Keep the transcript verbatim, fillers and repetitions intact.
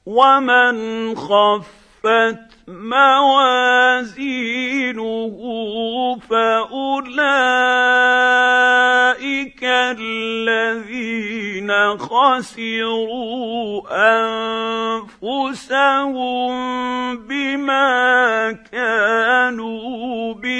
ومن خفت موازينه فأولئك الذين خسروا أنفسهم بما كانوا به